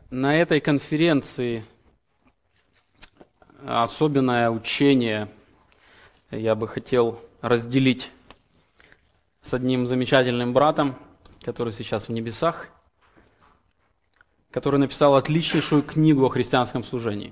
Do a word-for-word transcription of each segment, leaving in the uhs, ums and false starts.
На этой конференции особенное учение я бы хотел разделить с одним замечательным братом, который сейчас в небесах, который написал отличнейшую книгу о христианском служении.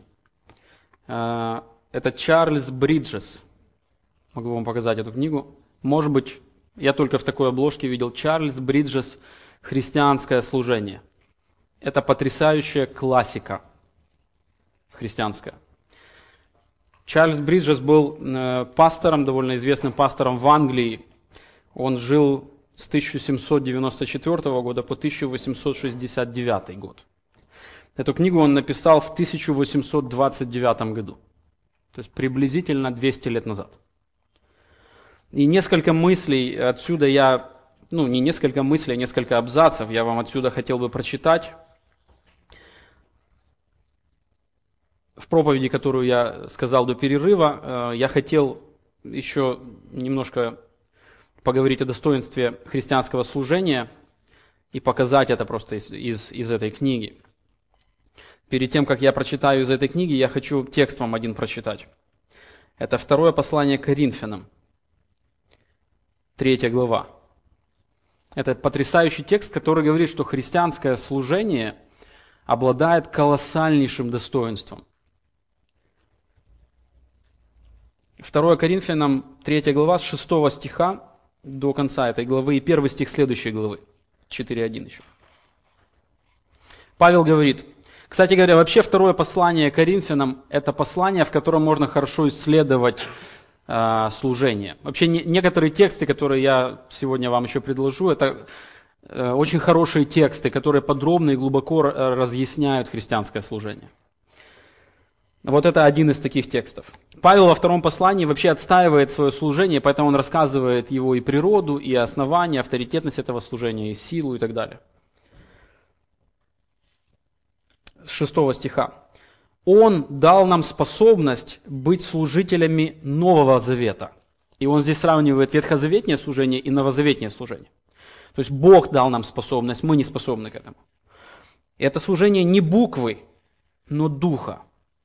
Это Чарльз Бриджес. Могу вам показать эту книгу. Может быть, я только в такой обложке видел Чарльз Бриджес «Христианское служение». Это потрясающая классика христианская. Чарльз Бриджес был э, пастором, довольно известным пастором в Англии. Он жил с тысяча семьсот девяносто четвёртого года по тысяча восемьсот шестьдесят девятый год. Эту книгу он написал в тысяча восемьсот двадцать девятом году, то есть приблизительно двести лет назад. И несколько мыслей отсюда я, ну не несколько мыслей, а несколько абзацев я вам отсюда хотел бы прочитать. В проповеди, которую я сказал до перерыва, я хотел еще немножко поговорить о достоинстве христианского служения и показать это просто из, из, из этой книги. Перед тем, как я прочитаю из этой книги, я хочу текст вам один прочитать. Это второе послание к Коринфянам, третья глава. Это потрясающий текст, который говорит, что христианское служение обладает колоссальнейшим достоинством. второе Коринфянам, третья глава, с шестого стиха до конца этой главы и первый стих следующей главы, четыре один еще. Павел говорит, кстати говоря, вообще второе послание Коринфянам – это послание, в котором можно хорошо исследовать э, служение. Вообще не, некоторые тексты, которые я сегодня вам еще предложу, это э, очень хорошие тексты, которые подробно и глубоко разъясняют христианское служение. Вот это один из таких текстов. Павел во втором послании вообще отстаивает свое служение, поэтому он рассказывает его и природу, и основания, авторитетность этого служения, и силу, и так далее. С шестого стиха. «Он дал нам способность быть служителями Нового Завета». И он здесь сравнивает ветхозаветнее служение и новозаветнее служение. То есть Бог дал нам способность, мы не способны к этому. И это служение не буквы, но духа.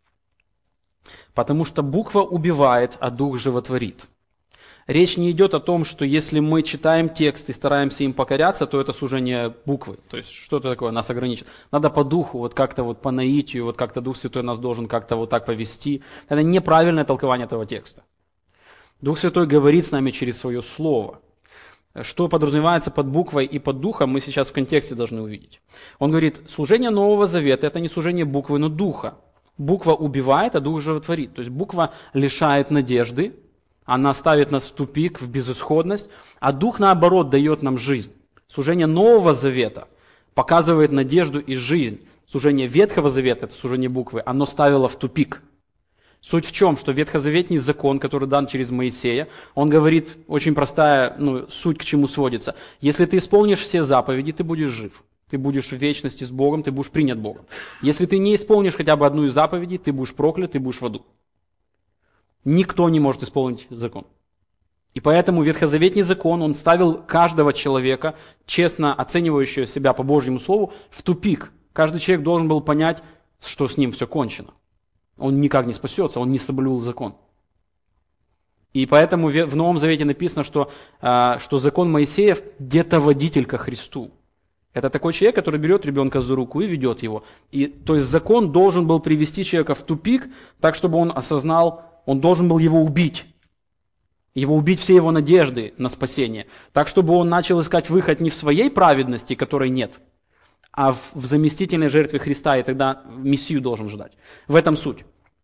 Потому что буква убивает, а дух животворит. Речь не идет о том, что если мы читаем текст и стараемся им покоряться, то это служение буквы. То есть что-то такое нас ограничит. Надо по духу, вот как-то вот по наитию, вот как-то Дух Святой нас должен как-то вот так повести. Это неправильное толкование этого текста. Дух Святой говорит с нами через свое слово. Что подразумевается под буквой и под духом, мы сейчас в контексте должны увидеть. Он говорит, служение Нового Завета – это не служение буквы, но духа. Буква убивает, а дух животворит. То есть буква лишает надежды, она ставит нас в тупик, в безысходность, а дух, наоборот, дает нам жизнь. Служение Нового Завета показывает надежду и жизнь. Служение Ветхого Завета, это служение буквы, оно ставило в тупик. Суть в чем? Что ветхозаветний закон, который дан через Моисея, он говорит, очень простая ну, суть к чему сводится. Если ты исполнишь все заповеди, ты будешь жив. Ты будешь в вечности с Богом, ты будешь принят Богом. Если ты не исполнишь хотя бы одну из заповедей, ты будешь проклят, ты будешь в аду. Никто не может исполнить закон. И поэтому ветхозаветний закон, он ставил каждого человека, честно оценивающего себя по Божьему Слову, в тупик. Каждый человек должен был понять, что с ним все кончено. Он никак не спасется, он не соблюл закон. И поэтому в Новом Завете написано, что, что закон Моисеев – детоводитель ко Христу. Это такой человек, который берет ребенка за руку и ведет его. И, то есть закон должен был привести человека в тупик, так чтобы он осознал, он должен был его убить. Его убить все его надежды на спасение. Так, чтобы он начал искать выход не в своей праведности, которой нет, а в, в заместительной жертве Христа, и тогда Мессию должен ждать. В этом суть.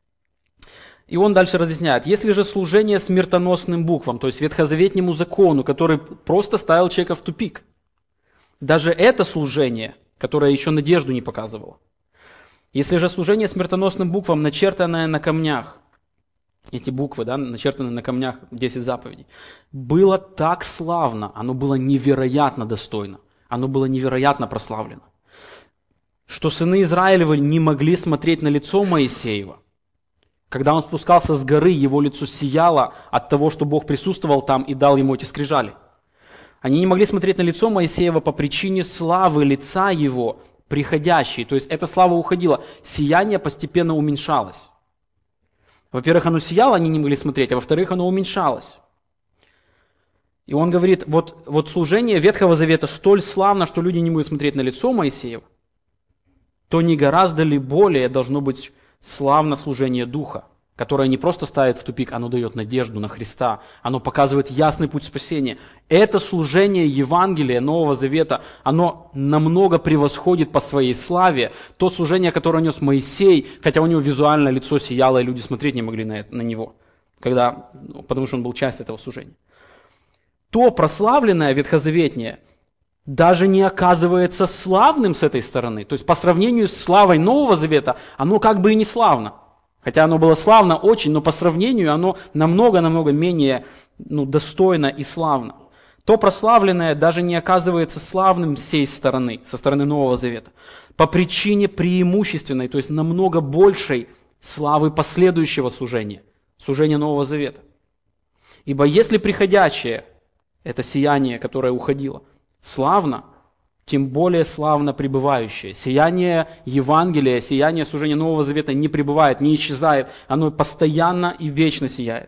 И он дальше разъясняет, если же служение смертоносным буквам, то есть ветхозаветнему закону, который просто ставил человека в тупик, даже это служение, которое еще надежду не показывало. Если же служение смертоносным буквам, начертанное на камнях, эти буквы, да, начертанные на камнях, десять заповедей, было так славно, оно было невероятно достойно, оно было невероятно прославлено, что сыны Израилевы не могли смотреть на лицо Моисеева. Когда он спускался с горы, его лицо сияло от того, что Бог присутствовал там и дал ему эти скрижали. Они не могли смотреть на лицо Моисеева по причине славы лица его, приходящий. То есть эта слава уходила, сияние постепенно уменьшалось. Во-первых, оно сияло, они не могли смотреть, а во-вторых, оно уменьшалось. И он говорит, вот, вот служение Ветхого Завета столь славно, что люди не могут смотреть на лицо Моисеева, то не гораздо ли более должно быть славно служение Духа, которое не просто ставит в тупик, оно дает надежду на Христа, оно показывает ясный путь спасения. Это служение Евангелия Нового Завета, оно намного превосходит по своей славе то служение, которое нес Моисей, хотя у него визуально лицо сияло, и люди смотреть не могли на, это, на него, когда, потому что он был частью этого служения. То прославленное ветхозаветнее даже не оказывается славным с этой стороны. То есть по сравнению с славой Нового Завета, оно как бы и не славно. Хотя оно было славно очень, но по сравнению оно намного-намного менее ну, достойно и славно. То прославленное даже не оказывается славным с сей стороны, со стороны Нового Завета. По причине преимущественной, то есть намного большей славы последующего служения, служения Нового Завета. Ибо если приходящее, это сияние, которое уходило, славно, тем более славно пребывающее. Сияние Евангелия, сияние служения Нового Завета не пребывает, не исчезает, оно постоянно и вечно сияет.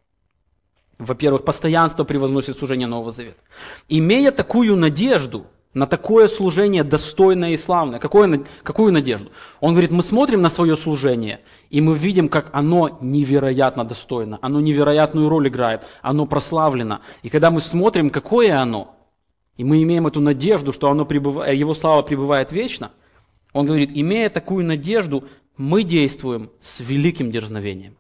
Во-первых, постоянство превозносит служение Нового Завета. Имея такую надежду на такое служение достойное и славное, какое, какую надежду? Он говорит, мы смотрим на свое служение, и мы видим, как оно невероятно достойно, оно невероятную роль играет, оно прославлено. И когда мы смотрим, какое оно, и мы имеем эту надежду, что оно пребывает, его слава пребывает вечно, он говорит, имея такую надежду, мы действуем с великим дерзновением.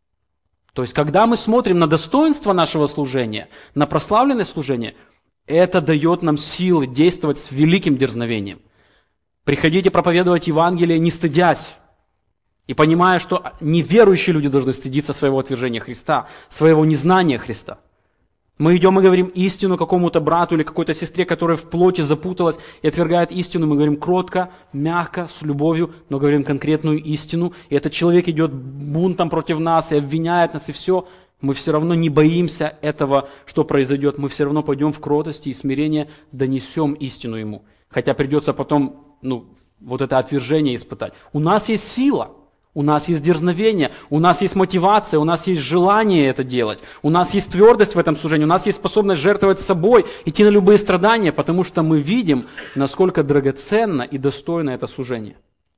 То есть, когда мы смотрим на достоинство нашего служения, на прославленное служение, это дает нам силы действовать с великим дерзновением. Приходите проповедовать Евангелие, не стыдясь, и понимая, что неверующие люди должны стыдиться своего отвержения Христа, своего незнания Христа. Мы идем и говорим истину какому-то брату или какой-то сестре, которая в плоти запуталась и отвергает истину. Мы говорим кротко, мягко, с любовью, но говорим конкретную истину. И этот человек идет бунтом против нас и обвиняет нас, и все. Мы все равно не боимся этого, что произойдет. Мы все равно пойдем в кротости и смирение, донесем истину ему. Хотя придется потом ну, вот это отвержение испытать. У нас есть сила. У нас есть дерзновение, у нас есть мотивация, у нас есть желание это делать, у нас есть твердость в этом служении, у нас есть способность жертвовать собой, идти на любые страдания, потому что мы видим, насколько драгоценно и достойно это служение.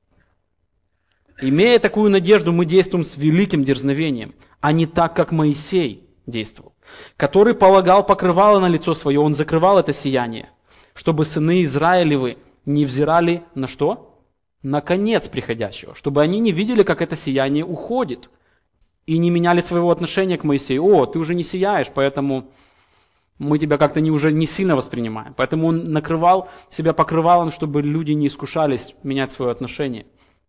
Имея такую надежду, мы действуем с великим дерзновением, а не так, как Моисей действовал, который полагал покрывало на лицо свое, он закрывал это сияние, чтобы сыны Израилевы не взирали на что? На конец приходящего, чтобы они не видели, как это сияние уходит, и не меняли своего отношения к Моисею. О, ты уже не сияешь, поэтому мы тебя как-то не, уже не сильно воспринимаем. Поэтому он накрывал себя покрывалом, чтобы люди не искушались менять свое отношение.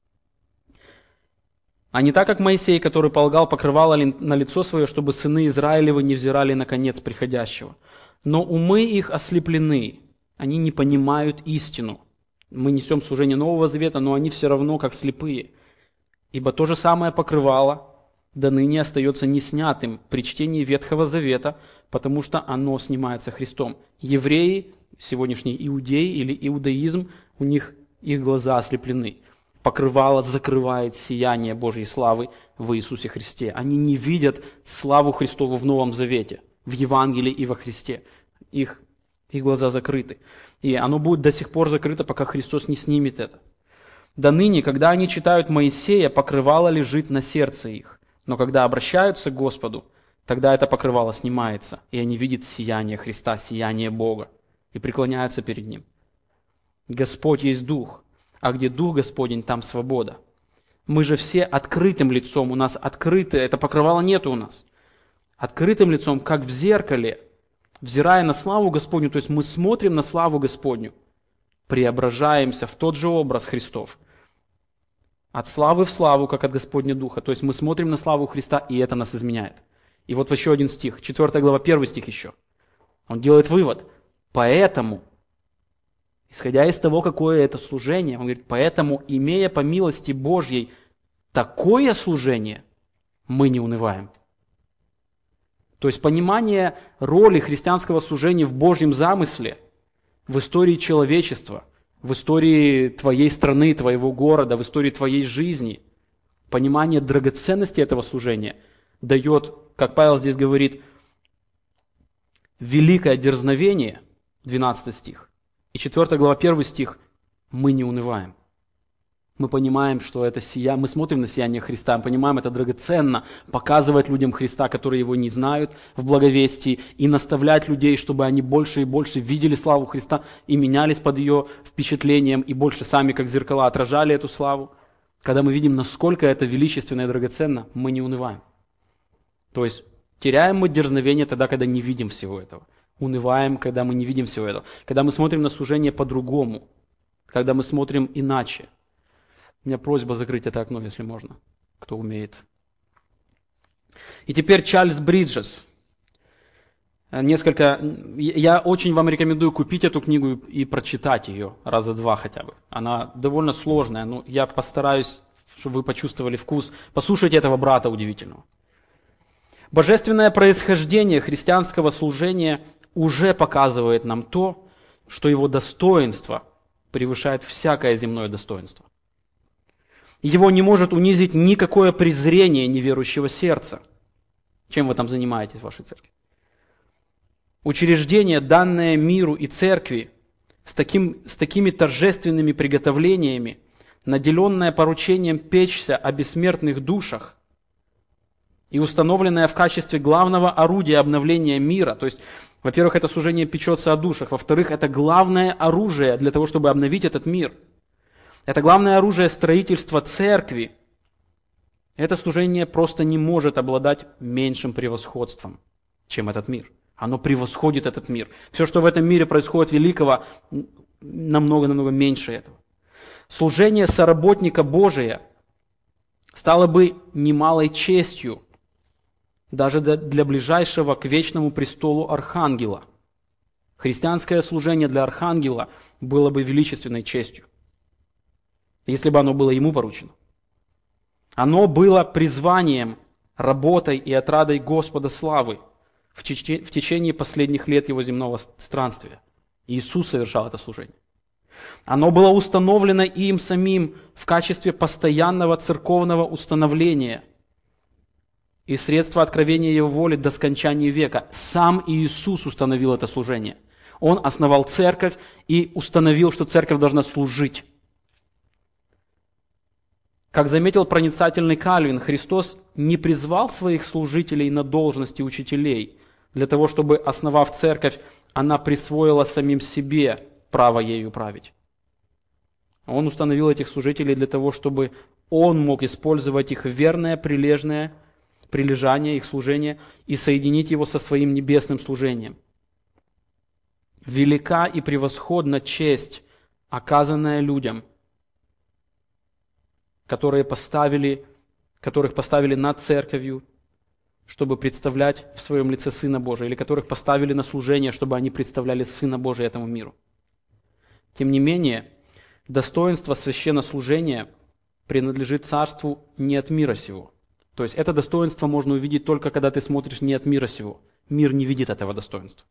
А не так, как Моисей, который полагал покрывало на лицо свое, чтобы сыны Израилевы не взирали на конец приходящего. Но умы их ослеплены, они не понимают истину. Мы несем служение Нового Завета, но они все равно как слепые. Ибо то же самое покрывало до ныне остается неснятым при чтении Ветхого Завета, потому что оно снимается Христом. Евреи, сегодняшние иудеи или иудаизм, у них их глаза ослеплены. Покрывало закрывает сияние Божьей славы в Иисусе Христе. Они не видят славу Христову в Новом Завете, в Евангелии и во Христе. Их, их глаза закрыты. И оно будет до сих пор закрыто, пока Христос не снимет это. До ныне, когда они читают Моисея, покрывало лежит на сердце их. Но когда обращаются к Господу, тогда это покрывало снимается, и они видят сияние Христа, сияние Бога, и преклоняются перед Ним. Господь есть Дух, а где Дух Господень, там свобода. Мы же все открытым лицом, у нас открытое, это покрывало нету у нас. Открытым лицом, как в зеркале, взирая на славу Господню, то есть мы смотрим на славу Господню, преображаемся в тот же образ Христов. От славы в славу, как от Господня Духа. То есть мы смотрим на славу Христа, и это нас изменяет. И вот еще один стих, четвёртая глава, первый стих еще. Он делает вывод. Поэтому, исходя из того, какое это служение, он говорит, поэтому, имея по милости Божьей такое служение, мы не унываем. То есть понимание роли христианского служения в Божьем замысле, в истории человечества, в истории твоей страны, твоего города, в истории твоей жизни. Понимание драгоценности этого служения дает, как Павел здесь говорит, великое дерзновение, двенадцатый стих, и четвёртая глава, первый стих, мы не унываем. Мы понимаем, что это сия, мы смотрим на сияние Христа, мы понимаем, это драгоценно, показывать людям Христа, которые Его не знают, в благовестии, и наставлять людей, чтобы они больше и больше видели славу Христа и менялись под ее впечатлением, и больше сами, как зеркала, отражали эту славу. Когда мы видим, насколько это величественно и драгоценно, мы не унываем. То есть теряем мы дерзновение тогда, когда не видим всего этого. Унываем, когда мы не видим всего этого. Когда мы смотрим на служение по-другому, когда мы смотрим иначе. У меня просьба закрыть это окно, если можно, кто умеет. И теперь Чарльз Бриджес. Несколько... Я очень вам рекомендую купить эту книгу и прочитать ее раза два хотя бы. Она довольно сложная, но я постараюсь, чтобы вы почувствовали вкус. Послушайте этого брата удивительного. Божественное происхождение христианского служения уже показывает нам то, что его достоинство превышает всякое земное достоинство. Его не может унизить никакое презрение неверующего сердца. Чем вы там занимаетесь в вашей церкви? Учреждение, данное миру и церкви, с, таким, с такими торжественными приготовлениями, наделенное поручением печься о бессмертных душах и установленное в качестве главного орудия обновления мира, то есть, во-первых, это служение печется о душах, во-вторых, это главное оружие для того, чтобы обновить этот мир. Это главное оружие строительства церкви. Это служение просто не может обладать меньшим превосходством, чем этот мир. Оно превосходит этот мир. Все, что в этом мире происходит великого, намного-намного меньше этого. Служение соработника Божия стало бы немалой честью даже для ближайшего к вечному престолу архангела. Христианское служение для архангела было бы величественной честью, если бы оно было ему поручено. Оно было призванием, работой и отрадой Господа славы в течение последних лет его земного странствия. Иисус совершал это служение. Оно было установлено им самим в качестве постоянного церковного установления и средства откровения Его воли до скончания века. Сам Иисус установил это служение. Он основал церковь и установил, что церковь должна служить. Как заметил проницательный Кальвин, Христос не призвал своих служителей на должности учителей для того, чтобы, основав церковь, она присвоила самим себе право ею править. Он установил этих служителей для того, чтобы Он мог использовать их верное, прилежное прилежание, их служение и соединить его со своим небесным служением. Велика и превосходна честь, оказанная людям, которые поставили, которых поставили над церковью, чтобы представлять в своем лице Сына Божия, или которых поставили на служение, чтобы они представляли Сына Божия этому миру. Тем не менее, достоинство священнослужения принадлежит царству не от мира сего. То есть это достоинство можно увидеть только когда ты смотришь не от мира сего. Мир не видит этого достоинства.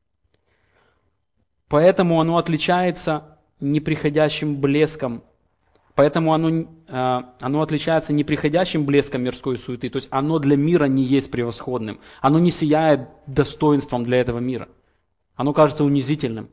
Поэтому оно отличается неприходящим блеском. Поэтому оно, оно отличается неприходящим блеском мирской суеты. То есть оно для мира не есть превосходным. Оно не сияет достоинством для этого мира. Оно кажется унизительным.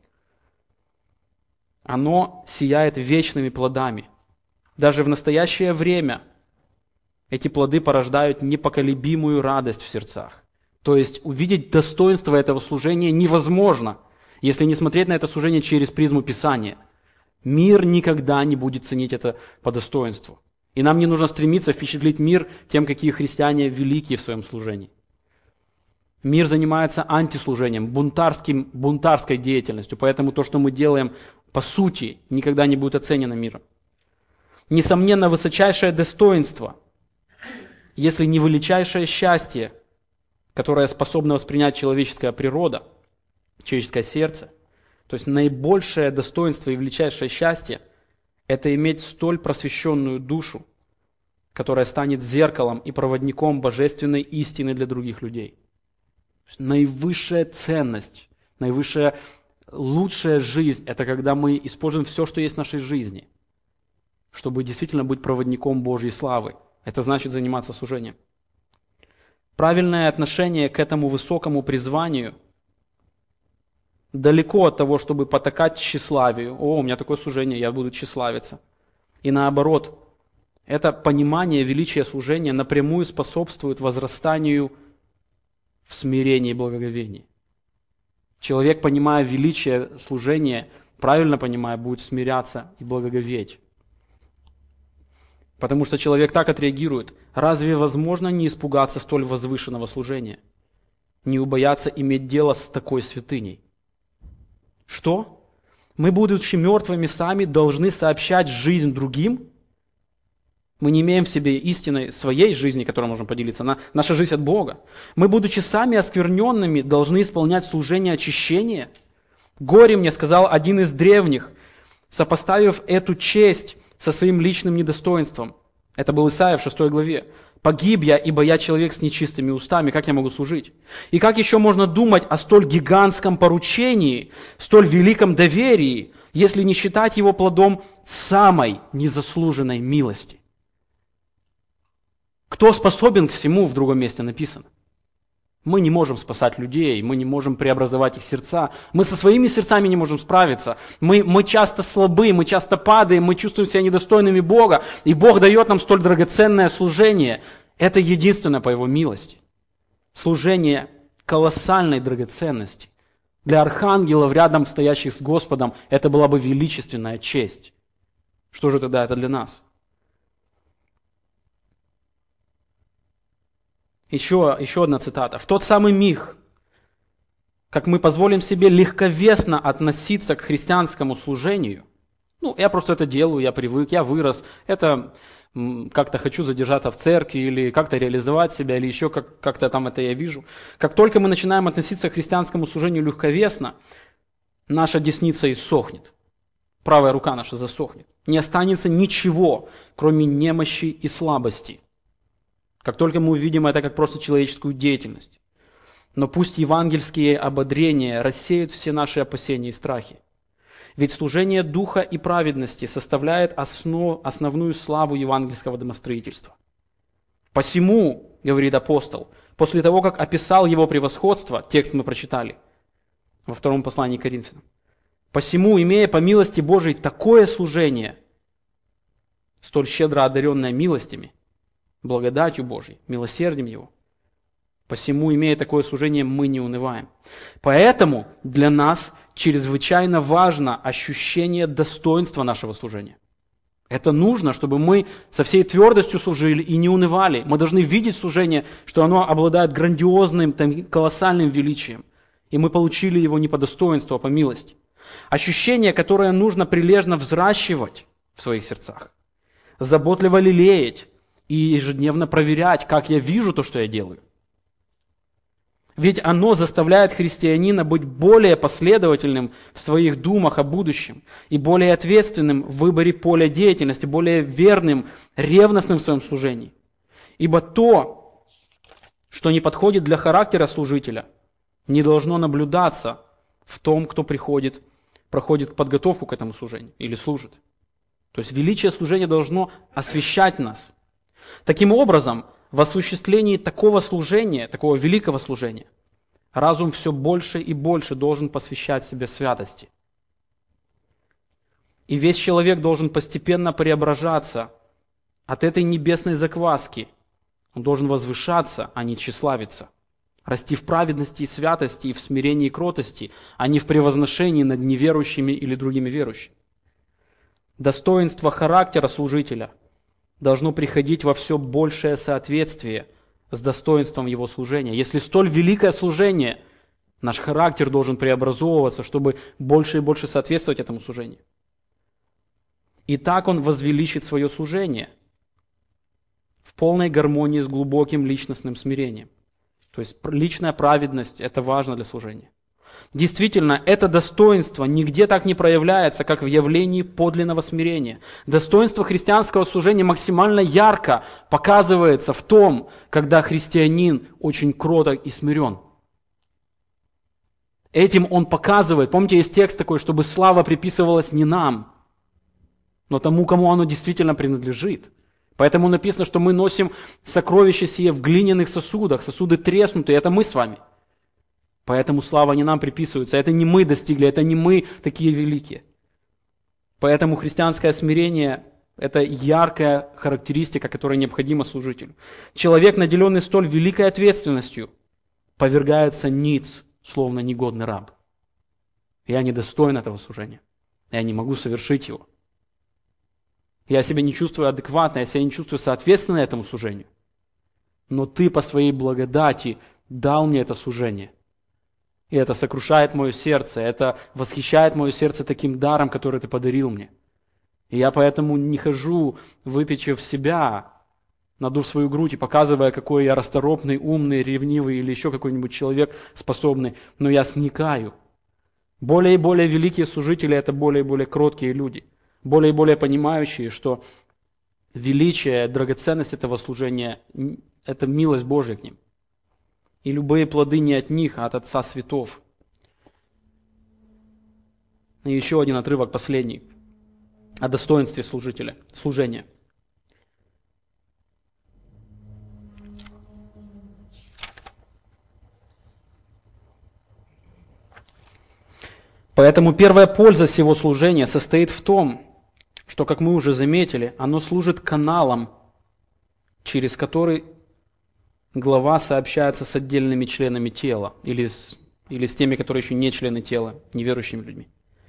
Оно сияет вечными плодами. Даже в настоящее время эти плоды порождают непоколебимую радость в сердцах. То есть увидеть достоинство этого служения невозможно, если не смотреть на это служение через призму Писания. Мир никогда не будет ценить это по достоинству. И нам не нужно стремиться впечатлить мир тем, какие христиане великие в своем служении. Мир занимается антислужением, бунтарским, бунтарской деятельностью, поэтому то, что мы делаем, по сути, никогда не будет оценено миром. Несомненно, высочайшее достоинство, если не величайшее счастье, которое способно воспринять человеческая природа, человеческое сердце, то есть наибольшее достоинство и величайшее счастье – это иметь столь просвещенную душу, которая станет зеркалом и проводником божественной истины для других людей. Наивысшая ценность, наивысшее лучшая жизнь – это когда мы используем все, что есть в нашей жизни, чтобы действительно быть проводником Божьей славы. Это значит заниматься служением. Правильное отношение к этому высокому призванию далеко от того, чтобы потакать тщеславию. О, у меня такое служение, я буду тщеславиться. И наоборот, это понимание величия служения напрямую способствует возрастанию в смирении и благоговении. Человек, понимая величие служения, правильно понимая, будет смиряться и благоговеть. Потому что человек так отреагирует. Разве возможно не испугаться столь возвышенного служения? Не убояться иметь дело с такой святыней? Что? Мы, будучи мертвыми, сами должны сообщать жизнь другим? Мы не имеем в себе истины своей жизни, которой можем поделиться. На, наша жизнь от Бога. Мы, будучи сами оскверненными, должны исполнять служение очищения. Горе мне, сказал один из древних, сопоставив эту честь со своим личным недостоинством. Это был Исаия в шестой главе. «Погиб я, ибо я человек с нечистыми устами, как я могу служить?» И как еще можно думать о столь гигантском поручении, столь великом доверии, если не считать его плодом самой незаслуженной милости? Кто способен к всему, в другом месте написано? Мы не можем спасать людей, мы не можем преобразовать их сердца, мы со своими сердцами не можем справиться. Мы, мы часто слабы, мы часто падаем, мы чувствуем себя недостойными Бога, и Бог дает нам столь драгоценное служение. Это единственное по Его милости. Служение колоссальной драгоценности. Для архангелов, рядом стоящих с Господом, это была бы величественная честь. Что же тогда это для нас? Еще, еще одна цитата. «В тот самый миг, как мы позволим себе легковесно относиться к христианскому служению, ну, я просто это делаю, я привык, я вырос, это м, как-то хочу задержаться в церкви, или как-то реализовать себя, или еще как- как-то там это я вижу. Как только мы начинаем относиться к христианскому служению легковесно, наша десница иссохнет, правая рука наша засохнет. Не останется ничего, кроме немощи и слабости. Как только мы увидим это как просто человеческую деятельность. Но пусть евангельские ободрения рассеют все наши опасения и страхи. Ведь служение духа и праведности составляет основ, основную славу евангельского домостроительства. «Посему, — говорит апостол, — после того, как описал его превосходство, текст мы прочитали во втором послании к Коринфянам, посему, имея по милости Божией такое служение, столь щедро одаренное милостями, благодатью Божьей, милосердием Его. Посему, имея такое служение, мы не унываем. Поэтому для нас чрезвычайно важно ощущение достоинства нашего служения. Это нужно, чтобы мы со всей твердостью служили и не унывали. Мы должны видеть служение, что оно обладает грандиозным, там, колоссальным величием. И мы получили его не по достоинству, а по милости. Ощущение, которое нужно прилежно взращивать в своих сердцах. Заботливо лелеять. И ежедневно проверять, как я вижу то, что я делаю. Ведь оно заставляет христианина быть более последовательным в своих думах о будущем и более ответственным в выборе поля деятельности, более верным, ревностным в своем служении. Ибо то, что не подходит для характера служителя, не должно наблюдаться в том, кто приходит, проходит подготовку к этому служению или служит. То есть величие служения должно освящать нас. Таким образом, в осуществлении такого служения, такого великого служения, разум все больше и больше должен посвящать себе святости. И весь человек должен постепенно преображаться от этой небесной закваски. Он должен возвышаться, а не тщеславиться. Расти в праведности и святости, и в смирении и кротости, а не в превозношении над неверующими или другими верующими. Достоинство характера служителя должно приходить во все большее соответствие с достоинством его служения. Если столь великое служение, наш характер должен преобразовываться, чтобы больше и больше соответствовать этому служению. И так он возвеличит свое служение в полной гармонии с глубоким личностным смирением. То есть личная праведность – это важно для служения. Действительно, это достоинство нигде так не проявляется, как в явлении подлинного смирения. Достоинство христианского служения максимально ярко показывается в том, когда христианин очень кроток и смирен. Этим Он показывает, помните, есть текст такой, чтобы слава приписывалась не нам, но тому, кому оно действительно принадлежит. Поэтому написано, что мы носим сокровища сие в глиняных сосудах, сосуды треснутые, это мы с вами. Поэтому слава не нам приписывается, это не мы достигли, это не мы такие великие. Поэтому христианское смирение – это яркая характеристика, которая необходима служителю. Человек, наделенный столь великой ответственностью, повергается ниц, словно негодный раб. Я недостоин этого служения. Я не могу совершить его. Я себя не чувствую адекватно, я себя не чувствую соответственно этому служению. Но Ты по своей благодати дал мне это служение. И это сокрушает мое сердце, это восхищает мое сердце таким даром, который Ты подарил мне. И я поэтому не хожу, выпечив себя, надув свою грудь и показывая, какой я расторопный, умный, ревнивый или еще какой-нибудь человек способный, но я сникаю. Более и более великие служители – это более и более кроткие люди, более и более понимающие, что величие, драгоценность этого служения – это милость Божия к ним. И любые плоды не от них, а от Отца Светов. И еще один отрывок, последний, о достоинстве служителя, служения. Поэтому первая польза всего служения состоит в том, что, как мы уже заметили, оно служит каналом, через который глава сообщается с отдельными членами тела или с, или с теми, которые еще не члены тела, неверующими людьми.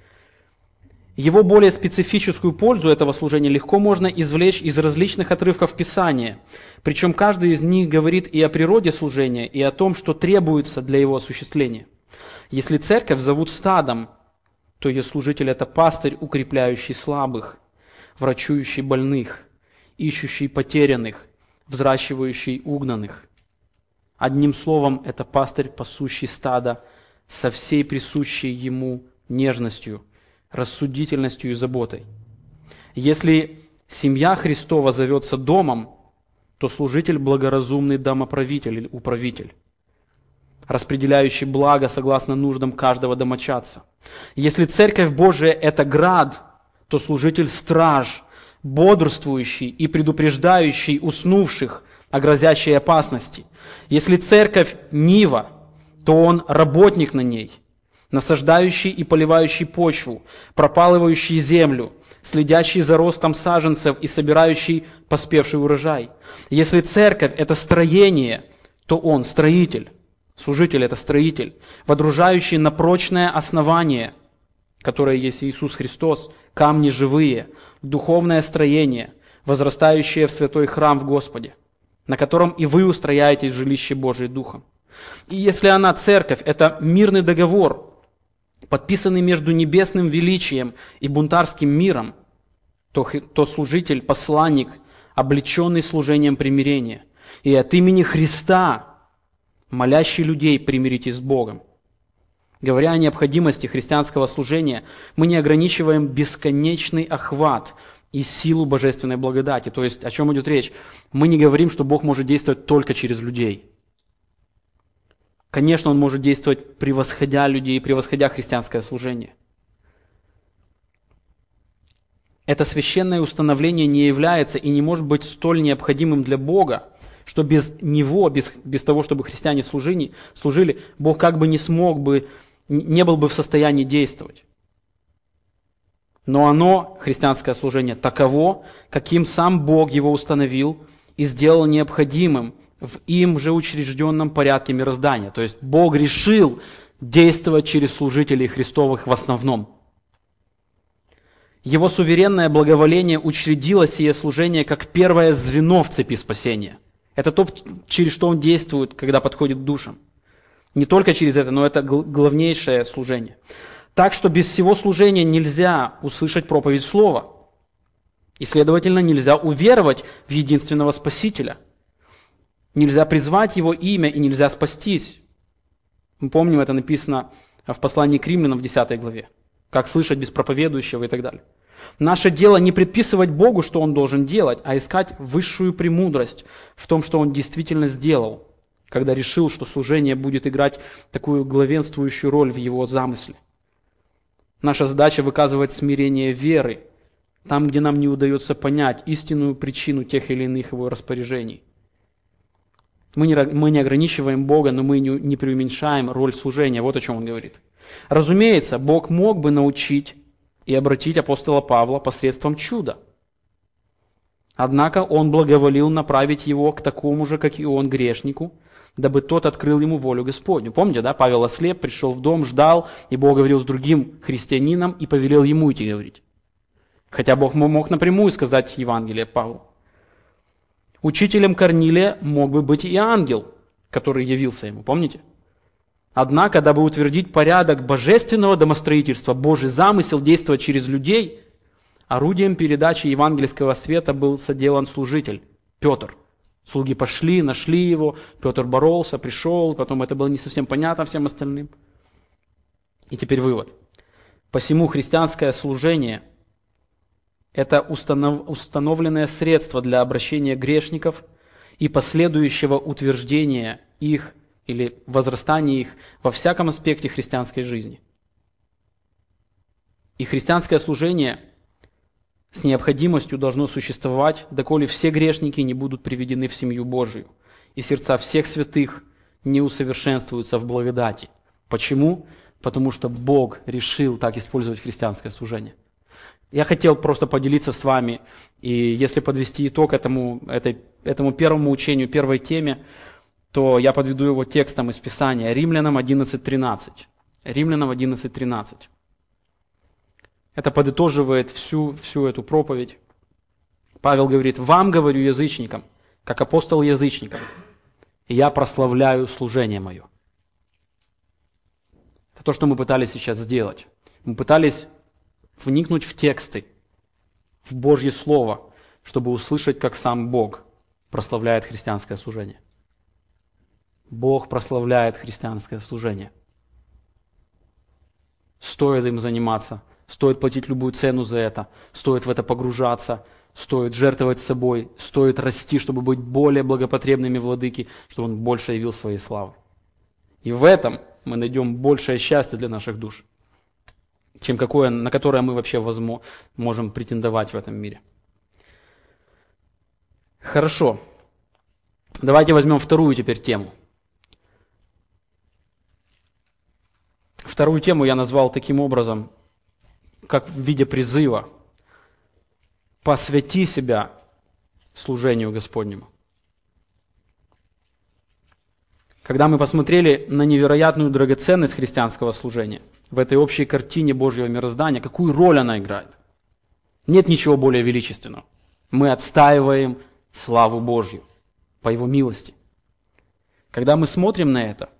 Его более специфическую пользу этого служения легко можно извлечь из различных отрывков Писания. Причем каждый из них говорит и о природе служения, и о том, что требуется для его осуществления. Если церковь зовут стадом, то ее служитель – это пастырь, укрепляющий слабых, врачующий больных, ищущий потерянных, взращивающий угнанных. Одним словом, это пастырь, пасущий стадо со всей присущей ему нежностью, рассудительностью и заботой. Если семья Христова зовется домом, то служитель – благоразумный домоправитель или управитель, распределяющий благо согласно нуждам каждого домочадца. Если Церковь Божия – это град, то служитель – страж, бодрствующий и предупреждающий уснувших о грозящей опасности. Если Церковь – нива, то он работник на ней, насаждающий и поливающий почву, пропалывающий землю, следящий за ростом саженцев и собирающий поспевший урожай. Если Церковь – это строение, то он – строитель. Служитель – это строитель, водружающий на прочное основание, которое есть Иисус Христос, камни живые, духовное строение, возрастающее в святой храм в Господе, на котором и вы устрояетесь в жилище Божие Духом. И если она, церковь, это мирный договор, подписанный между небесным величием и бунтарским миром, то, то служитель, посланник, облеченный служением примирения, и от имени Христа, молящий людей, примиритесь с Богом. Говоря о необходимости христианского служения, мы не ограничиваем бесконечный охват и силу божественной благодати. То есть, о чем идет речь? Мы не говорим, что Бог может действовать только через людей. Конечно, Он может действовать, превосходя людей, превосходя христианское служение. Это священное установление не является и не может быть столь необходимым для Бога, что без Него, без, без того, чтобы христиане служили, служили, Бог как бы не смог бы, не был бы в состоянии действовать. Но оно, христианское служение, таково, каким сам Бог его установил и сделал необходимым в им же учрежденном порядке мироздания. То есть Бог решил действовать через служителей Христовых в основном. Его суверенное благоволение учредило сие служение как первое звено в цепи спасения. Это то, через что Он действует, когда подходит к душам. Не только через это, но это главнейшее служение. Так что без всего служения нельзя услышать проповедь Слова. И, следовательно, нельзя уверовать в единственного Спасителя. Нельзя призвать Его имя и нельзя спастись. Мы помним, это написано в послании к Римлянам в десятой главе. Как слышать без проповедующего и так далее. Наше дело не предписывать Богу, что Он должен делать, а искать высшую премудрость в том, что Он действительно сделал, когда решил, что служение будет играть такую главенствующую роль в его замысле. Наша задача выказывать смирение веры там, где нам не удается понять истинную причину тех или иных его распоряжений. Мы не, мы не ограничиваем Бога, но мы не, не преуменьшаем роль служения. Вот о чем он говорит. Разумеется, Бог мог бы научить и обратить апостола Павла посредством чуда. Однако он благоволил направить его к такому же, как и он, грешнику, дабы тот открыл ему волю Господню. Помните, да, Павел ослеп, пришел в дом, ждал, и Бог говорил с другим христианином и повелел ему идти говорить. Хотя Бог мог напрямую сказать Евангелие Павлу. Учителем Корнилия мог бы быть и ангел, который явился ему, помните? Однако, дабы утвердить порядок божественного домостроительства, Божий замысел действовать через людей, орудием передачи евангельского света был соделан служитель Петр. Слуги пошли, нашли его, Петр боролся, пришел, потом это было не совсем понятно всем остальным. И теперь вывод. Посему христианское служение – это установ, установленное средство для обращения грешников и последующего утверждения их или возрастания их во всяком аспекте христианской жизни. И христианское служение с необходимостью должно существовать, доколе все грешники не будут приведены в семью Божию, и сердца всех святых не усовершенствуются в благодати. Почему? Потому что Бог решил так использовать христианское служение. Я хотел просто поделиться с вами, и если подвести итог этому, этой, этому первому учению, первой теме, то я подведу его текстом из Писания, Римлянам одиннадцать тринадцать. Римлянам одиннадцать тринадцать. Это подытоживает всю, всю эту проповедь. Павел говорит: «Вам говорю, язычникам, как апостол язычникам, и я прославляю служение мое». Это то, что мы пытались сейчас сделать. Мы пытались вникнуть в тексты, в Божье Слово, чтобы услышать, как сам Бог прославляет христианское служение. Бог прославляет христианское служение. Стоит им заниматься, стоит платить любую цену за это, стоит в это погружаться, стоит жертвовать собой, стоит расти, чтобы быть более благопотребными владыки, чтобы Он больше явил своей славы. И в этом мы найдем большее счастье для наших душ, чем какое, на которое мы вообще возможно, можем претендовать в этом мире. Хорошо. Давайте возьмем вторую теперь тему. Вторую тему я назвал таким образом, как в виде призыва: посвяти себя служению Господнему. Когда мы посмотрели на невероятную драгоценность христианского служения в этой общей картине Божьего мироздания, какую роль она играет? Нет ничего более величественного. Мы отстаиваем славу Божью по Его милости. Когда мы смотрим на это,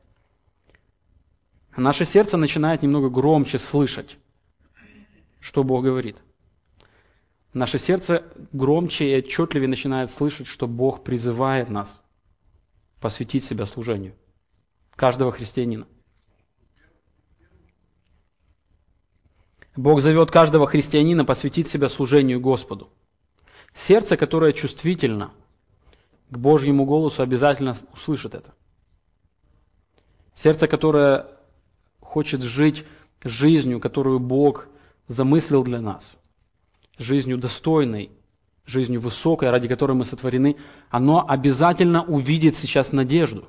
наше сердце начинает немного громче слышать, что Бог говорит. Наше сердце громче и отчетливее начинает слышать, что Бог призывает нас посвятить себя служению. Каждого христианина. Бог зовет каждого христианина посвятить себя служению Господу. Сердце, которое чувствительно к Божьему голосу, обязательно услышит это. Сердце, которое хочет жить жизнью, которую Бог замыслил для нас, жизнью достойной, жизнью высокой, ради которой мы сотворены, оно обязательно увидит сейчас надежду.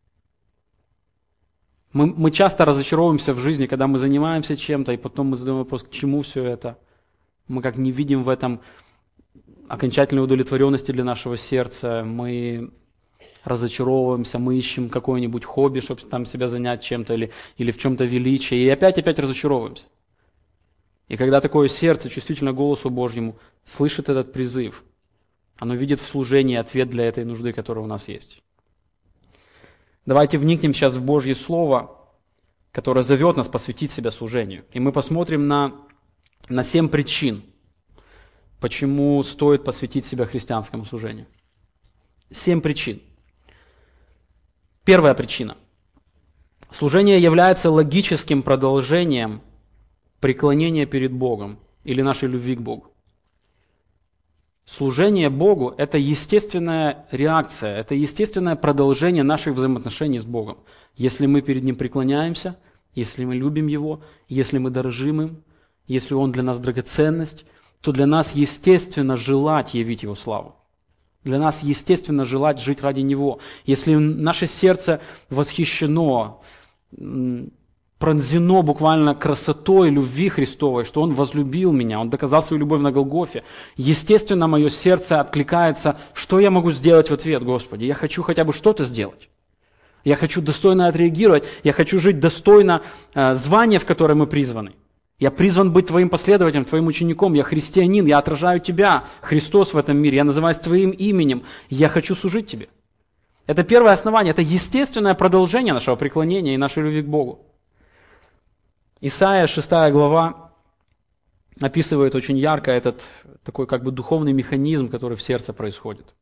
Мы, мы часто разочаровываемся в жизни, когда мы занимаемся чем-то, и потом мы задаем вопрос, к чему все это. Мы как не видим в этом окончательной удовлетворенности для нашего сердца, мы разочаровываемся, мы ищем какое-нибудь хобби, чтобы там себя занять чем-то, или, или в чем-то величие, и опять-опять разочаровываемся. И когда такое сердце, чувствительно голосу Божьему, слышит этот призыв, оно видит в служении ответ для этой нужды, которая у нас есть. Давайте вникнем сейчас в Божье Слово, которое зовет нас посвятить себя служению. И мы посмотрим на, на семь причин, почему стоит посвятить себя христианскому служению. Семь причин. Первая причина. Служение является логическим продолжением преклонения перед Богом или нашей любви к Богу. Служение Богу – это естественная реакция, это естественное продолжение наших взаимоотношений с Богом. Если мы перед Ним преклоняемся, если мы любим Его, если мы дорожим им, если Он для нас драгоценность, то для нас естественно желать явить Его славу. Для нас естественно желать жить ради Него. Если наше сердце восхищено, пронзено буквально красотой любви Христовой, что Он возлюбил меня, Он доказал свою любовь на Голгофе, естественно, мое сердце откликается, что я могу сделать в ответ, Господи? Я хочу хотя бы что-то сделать. Я хочу достойно отреагировать, я хочу жить достойно э, звания, в которое мы призваны. Я призван быть Твоим последователем, Твоим учеником, я христианин, я отражаю Тебя, Христос в этом мире, я называюсь Твоим именем, я хочу служить Тебе. Это первое основание, это естественное продолжение нашего преклонения и нашей любви к Богу. Исайя, шестая глава, описывает очень ярко этот такой как бы духовный механизм, который в сердце происходит.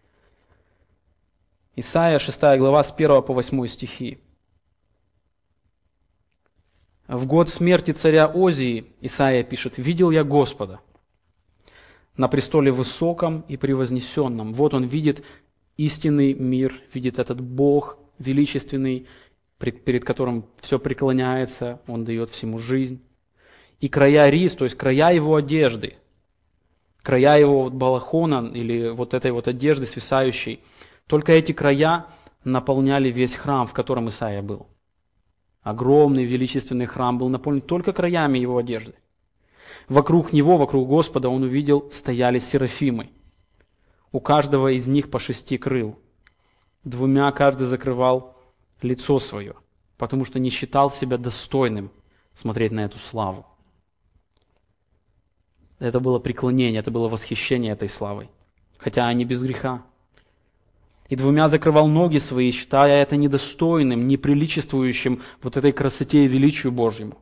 Исайя, шестая глава, с первого по восьмой стихи. В год смерти царя Озии, Исайя пишет, «Видел я Господа на престоле высоком и превознесенном». Вот он видит истинный мир, видит этот Бог величественный, перед которым все преклоняется, Он дает всему жизнь. И края рис, то есть края его одежды, края его балахона или вот этой вот одежды свисающей, только эти края наполняли весь храм, в котором Исаия был. Огромный величественный храм был наполнен только краями его одежды. Вокруг него, вокруг Господа, он увидел, стояли серафимы. У каждого из них по шести крыл. Двумя каждый закрывал лицо свое, потому что не считал себя достойным смотреть на эту славу. Это было преклонение, это было восхищение этой славой, хотя они без греха. И двумя закрывал ноги свои, считая это недостойным, неприличествующим вот этой красоте и величию Божьему.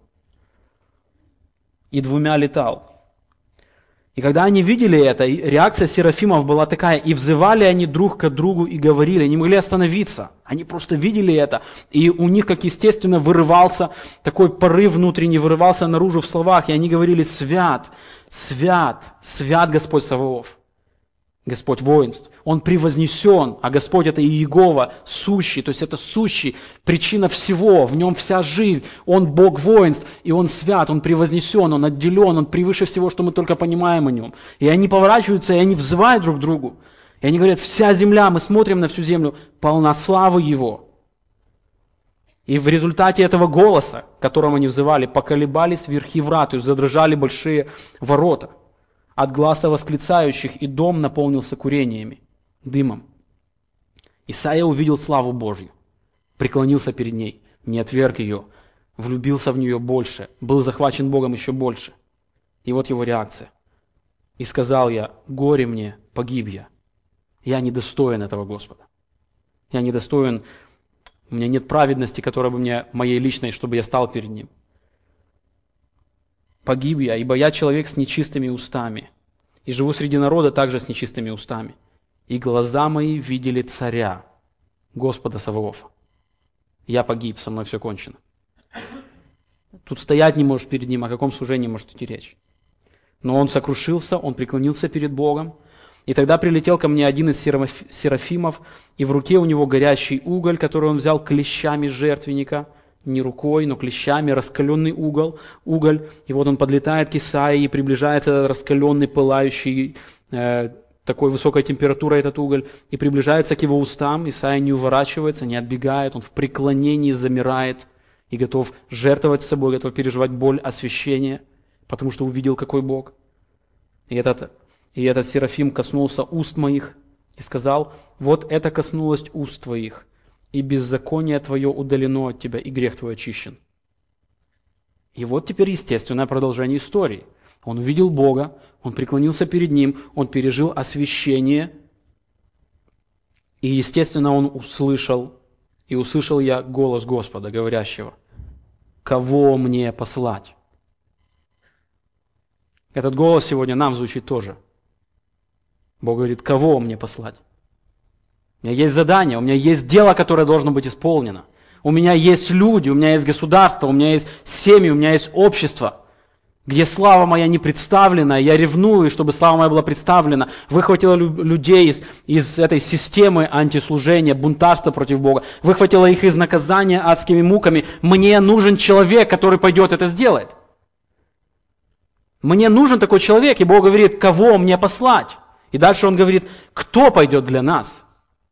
И двумя летал. И когда они видели это, реакция серафимов была такая, и взывали они друг к другу и говорили, не могли остановиться. Они просто видели это, и у них, как естественно, вырывался такой порыв внутренний, вырывался наружу в словах, и они говорили: «Свят, свят, свят Господь Саваоф». Господь воинств, Он превознесен, а Господь это Иегова, сущий, то есть это сущий, причина всего, в Нем вся жизнь, Он Бог воинств, и Он свят, Он превознесен, Он отделен, Он превыше всего, что мы только понимаем о Нем. И они поворачиваются, и они взывают друг к другу, и они говорят: вся земля, мы смотрим на всю землю, полна славы Его. И в результате этого голоса, которым они взывали, поколебались верхи врат, то есть задрожали большие ворота от гласа восклицающих, и дом наполнился курениями, дымом. Исайя увидел славу Божью, преклонился перед ней, не отверг ее, влюбился в нее больше, был захвачен Богом еще больше. И вот его реакция. «И сказал я: горе мне, погиб я. Я недостоин этого Господа. Я недостоин, у меня нет праведности, которая бы мне, моей личной, чтобы я стал перед Ним. Погиб я, ибо я человек с нечистыми устами, и живу среди народа также с нечистыми устами. И глаза мои видели царя, Господа Саваофа. Я погиб, со мной все кончено». Тут стоять не можешь перед Ним, о каком служении может идти речь. Но он сокрушился, он преклонился перед Богом. И тогда прилетел ко мне один из серафимов, и в руке у него горящий уголь, который он взял клещами жертвенника, не рукой, но клещами, раскаленный уголь, уголь. И вот он подлетает к Исаии, и приближается раскаленный, пылающий, э, такой высокой температурой этот уголь, и приближается к его устам. Исаия не уворачивается, не отбегает, он в преклонении замирает и готов жертвовать собой, готов переживать боль освящения, потому что увидел, какой Бог. И этот, и этот серафим коснулся уст моих и сказал: вот это коснулось уст твоих, и беззаконие твое удалено от тебя, и грех твой очищен. И вот теперь естественное продолжение истории. Он увидел Бога, он преклонился перед Ним, он пережил освящение, и, естественно, он услышал, и услышал я голос Господа, говорящего: кого мне послать? Этот голос сегодня нам звучит тоже. Бог говорит: кого мне послать? У меня есть задание, у меня есть дело, которое должно быть исполнено. У меня есть люди, у меня есть государство, у меня есть семьи, у меня есть общество, где слава моя не представлена, я ревную, чтобы слава моя была представлена. Выхватила людей из, из этой системы антислужения, бунтарства против Бога. Выхватила их из наказания адскими муками. Мне нужен человек, который пойдет это сделает. Мне нужен такой человек, и Бог говорит, кого мне послать? И дальше Он говорит, кто пойдет для нас?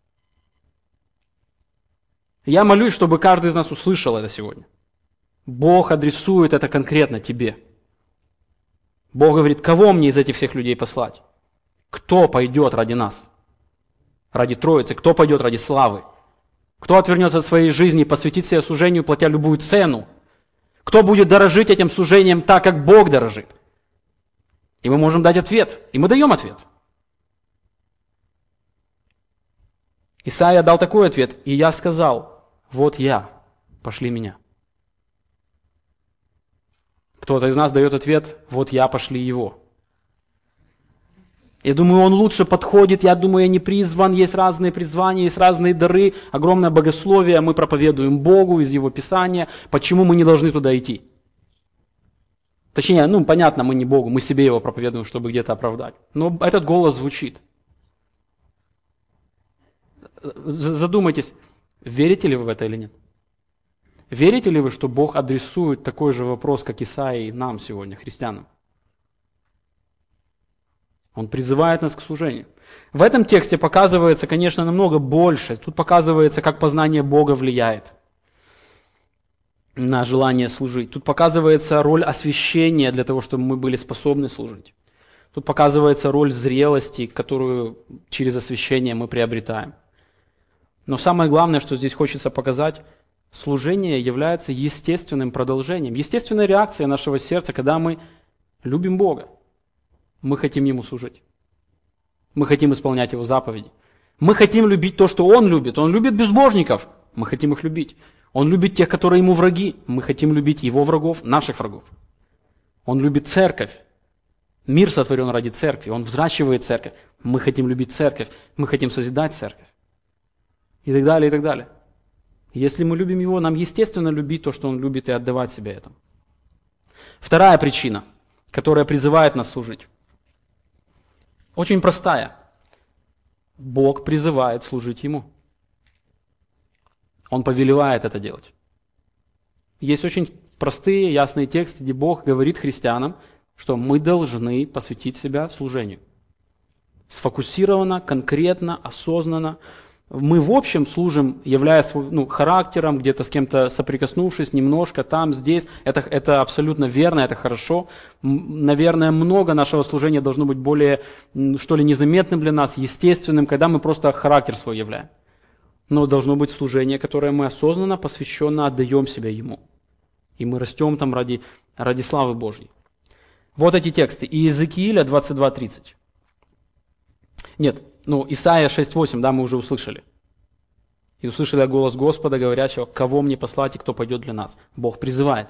Я молюсь, чтобы каждый из нас услышал это сегодня. Бог адресует это конкретно тебе. Бог говорит, кого мне из этих всех людей послать? Кто пойдет ради нас? Ради Троицы? Кто пойдет ради славы? Кто отвернется от своей жизни и посвятит себя служению, платя любую цену? Кто будет дорожить этим служением так, как Бог дорожит? И мы можем дать ответ. И мы даем ответ. Исаия дал такой ответ. И я сказал, вот я, пошли меня. Кто-то из нас дает ответ, вот я, пошли его. Я думаю, он лучше подходит, я думаю, я не призван, есть разные призвания, есть разные дары, огромное богословие, мы проповедуем Богу из Его Писания, почему мы не должны туда идти? Точнее, ну, понятно, мы не Богу, мы себе Его проповедуем, чтобы где-то оправдать. Но этот голос звучит. Задумайтесь, верите ли вы в это или нет? Верите ли вы, что Бог адресует такой же вопрос, как Исаии, нам сегодня, христианам? Он призывает нас к служению. В этом тексте показывается, конечно, намного больше. Тут показывается, как познание Бога влияет на желание служить. Тут показывается роль освящения для того, чтобы мы были способны служить. Тут показывается роль зрелости, которую через освящение мы приобретаем. Но самое главное, что здесь хочется показать, служение является естественным продолжением, естественной реакцией нашего сердца, когда мы любим Бога. Мы хотим Ему служить. Мы хотим исполнять Его заповеди. Мы хотим любить то, что Он любит. Он любит безбожников. Мы хотим их любить. Он любит тех, которые Ему враги. Мы хотим любить Его врагов, наших врагов. Он любит церковь. Мир сотворен ради церкви. Он взращивает церковь. Мы хотим любить церковь. Мы хотим созидать церковь. И так далее, и так далее. Если мы любим Его, нам естественно любить то, что Он любит, и отдавать себе этому. Вторая причина, которая призывает нас служить, очень простая. Бог призывает служить Ему. Он повелевает это делать. Есть очень простые, ясные тексты, где Бог говорит христианам, что мы должны посвятить себя служению. Сфокусированно, конкретно, осознанно. Мы в общем служим, являясь ну, характером, где-то с кем-то соприкоснувшись, немножко там, здесь. Это, это абсолютно верно, это хорошо. Наверное, много нашего служения должно быть более, что ли, незаметным для нас, естественным, когда мы просто характер свой являем. Но должно быть служение, которое мы осознанно, посвященно отдаем себя Ему. И мы растем там ради, ради славы Божьей. Вот эти тексты. И Иезекииля двадцать два тридцать. Нет. Ну, Исайя шесть восемь, да, мы уже услышали. И услышали голос Господа, говорящего, кого мне послать и кто пойдет для нас. Бог призывает.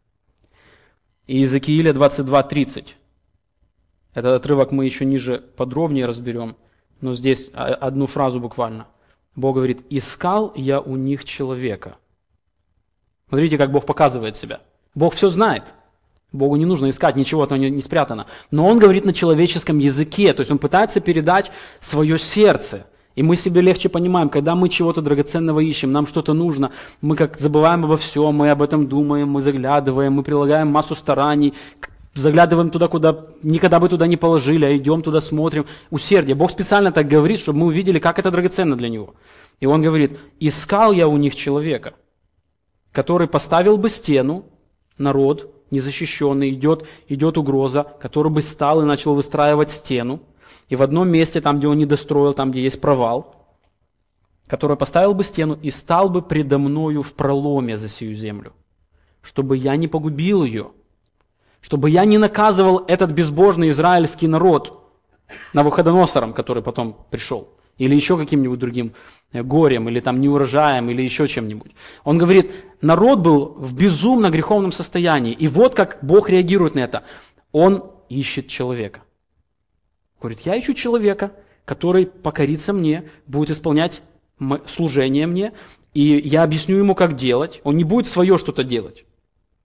И Иезекииля двадцать два тридцать. Этот отрывок мы еще ниже подробнее разберем, но здесь одну фразу буквально. Бог говорит, «Искал я у них человека». Смотрите, как Бог показывает себя. Бог все знает. Богу не нужно искать, ничего от него не спрятано. Но Он говорит на человеческом языке, то есть Он пытается передать свое сердце. И мы себе легче понимаем, когда мы чего-то драгоценного ищем, нам что-то нужно, мы как забываем обо всем, мы об этом думаем, мы заглядываем, мы прилагаем массу стараний, заглядываем туда, куда никогда бы туда не положили, а идем туда, смотрим. Усердие. Бог специально так говорит, чтобы мы увидели, как это драгоценно для Него. И Он говорит, «Искал я у них человека, который поставил бы стену, народ, незащищенный, идет, идет угроза, который бы стал и начал выстраивать стену, и в одном месте, там, где он не достроил, там, где есть провал, который поставил бы стену и стал бы предо мною в проломе за сию землю, чтобы я не погубил ее, чтобы я не наказывал этот безбожный израильский народ Навуходоносором, который потом пришел, или еще каким-нибудь другим горем, или там неурожаем, или еще чем-нибудь. Он говорит, народ был в безумно греховном состоянии, и вот как Бог реагирует на это. Он ищет человека. Говорит, я ищу человека, который покорится мне, будет исполнять служение мне, и я объясню ему, как делать. Он не будет свое что-то делать.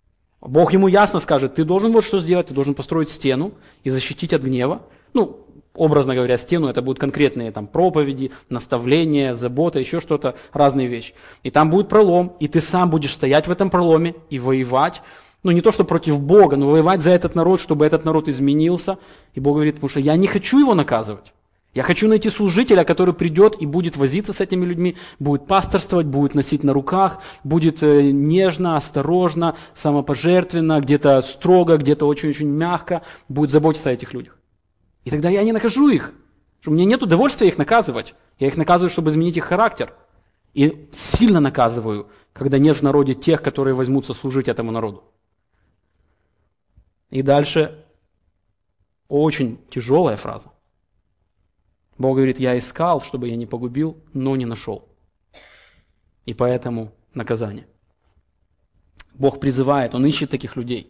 Бог ему ясно скажет, ты должен вот что сделать, ты должен построить стену и защитить от гнева. Ну, образно говоря, стену это будут конкретные там проповеди, наставления, забота, еще что-то, разные вещи. И там будет пролом, и ты сам будешь стоять в этом проломе и воевать. Ну, не то, что против Бога, но воевать за этот народ, чтобы этот народ изменился. И Бог говорит, потому что я не хочу его наказывать. Я хочу найти служителя, который придет и будет возиться с этими людьми, будет пасторствовать, будет носить на руках, будет нежно, осторожно, самопожертвенно, где-то строго, где-то очень-очень мягко, будет заботиться о этих людях. И тогда я не накажу их, что у меня нет удовольствия их наказывать. Я их наказываю, чтобы изменить их характер. И сильно наказываю, когда нет в народе тех, которые возьмутся служить этому народу. И дальше очень тяжелая фраза. Бог говорит, я искал, чтобы я не погубил, но не нашел. И поэтому наказание. Бог призывает, Он ищет таких людей.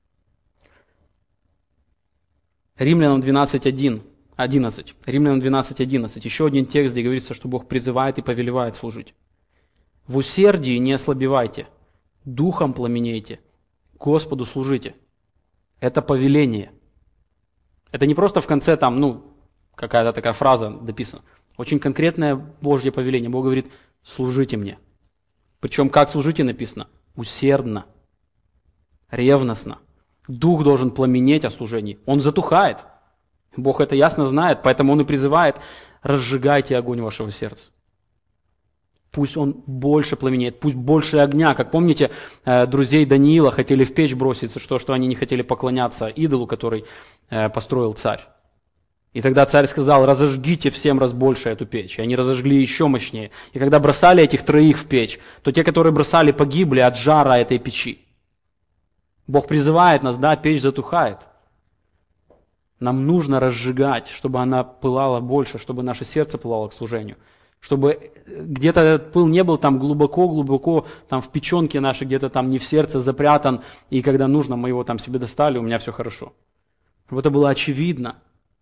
Римлянам двенадцать, одиннадцать. Римлянам двенадцать, одиннадцать. Еще один текст, где говорится, что Бог призывает и повелевает служить. В усердии не ослабевайте, духом пламенейте, Господу служите. Это повеление. Это не просто в конце там, ну, какая-то такая фраза дописана. Очень конкретное Божье повеление. Бог говорит, служите мне. Причем как служите написано? Усердно, ревностно. Дух должен пламенеть о служении. Он затухает. Бог это ясно знает, поэтому Он и призывает, разжигайте огонь вашего сердца. Пусть он больше пламенеет, пусть больше огня. Как помните, друзей Даниила хотели в печь броситься, что, что они не хотели поклоняться идолу, который построил царь. И тогда царь сказал, разожгите в семь раз больше эту печь. И они разожгли еще мощнее. И когда бросали этих троих в печь, то те, которые бросали, погибли от жара этой печи. Бог призывает нас, да, печь затухает. Нам нужно разжигать, чтобы она пылала больше, чтобы наше сердце пылало к служению. Чтобы где-то этот пыл не был там глубоко-глубоко, там в печенке нашей, где-то там не в сердце запрятан, и когда нужно, мы его там себе достали, у меня все хорошо. Чтобы это было очевидно.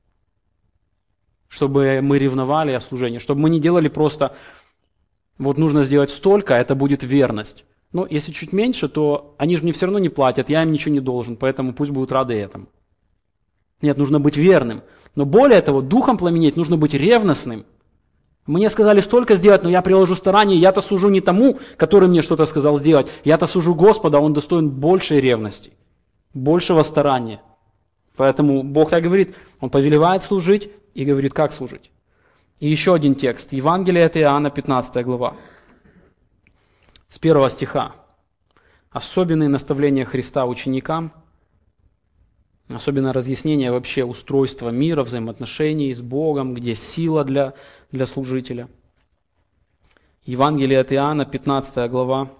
Чтобы мы ревновали о служении, чтобы мы не делали просто, вот нужно сделать столько, это будет верность. Но если чуть меньше, то они же мне все равно не платят, я им ничего не должен, поэтому пусть будут рады этому. Нет, нужно быть верным. Но более того, духом пламенеть нужно быть ревностным. Мне сказали столько сделать, но я приложу старание, я-то служу не тому, который мне что-то сказал сделать, я-то служу Господу, а Он достоин большей ревности, большего старания. Поэтому Бог так говорит, Он повелевает служить и говорит, как служить. И еще один текст, Евангелие от Иоанна, пятнадцатая глава, с первого стиха. Особенные наставления Христа ученикам, особенно разъяснение вообще устройства мира, взаимоотношений с Богом, где сила для, для служителя. Евангелие от Иоанна, пятнадцатая глава,